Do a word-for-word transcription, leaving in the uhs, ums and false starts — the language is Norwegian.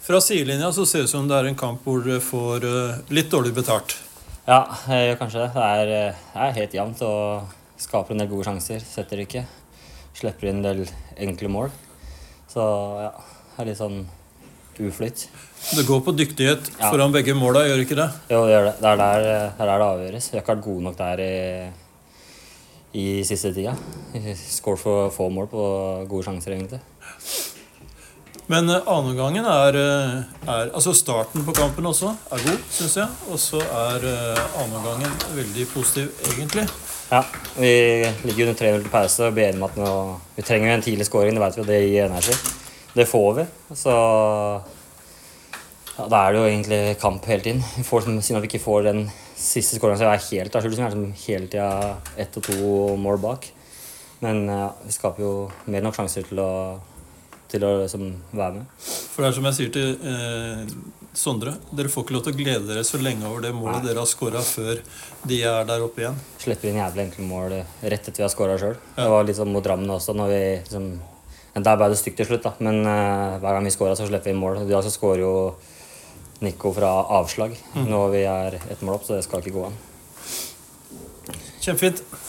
Fra sidelinja så ser det ut som det er en kamp hvor dere får uh, litt dårlig betalt. Ja, jeg gjør kanskje det. Det er, det er helt jevnt og skaper en del gode sjanser. Setter ikke. Slipper inn en del enkle mål. Så ja, det er litt sånn uflytt. Det går på dyktighet Ja. foran begge måla, gjør ikke det? Jo, det gjør det. Det er der det, er der det avgjøres. Vi har ikke vært gode nok der i, i siste tida. Skåret for få mål på gode sjanser, egentlig. Men uh, andre gangen er, uh, er Altså starten på kampen også er god, synes jeg. Og så er uh, andre gangen veldig positiv, egentlig. Ja, vi ligger under tre null til pause og blir enige med at nå, vi trenger en tidlig scoring. Det vet vi, og det gir energi. Det får vi. Så ja, da er det jo egentlig kamp hele tiden. Vi får, siden at vi ikke får den siste scoringen, så er jeg helt avskjult. Vi er liksom hele tida ett og to mål bak. Men ja, vi skaper jo mer nok sjanser til å til å liksom være med. For det er som jeg sier til eh, Sondre, dere får ikke lov til å glede dere så lenge over det målet Nei. Dere har skåret før de er der oppe igjen. Slipper inn jævlig enkle mål rett etter vi har skåret selv. Ja. Det var litt sånn mot Drammen også, når vi liksom, der ble det stygt til slutt da, men uh, hver gang vi skåret så slipper vi inn mål. I dag så skårer jo Nico fra avslag, mm. når vi er et mål opp, så det skal ikke gå an. Kjempefint.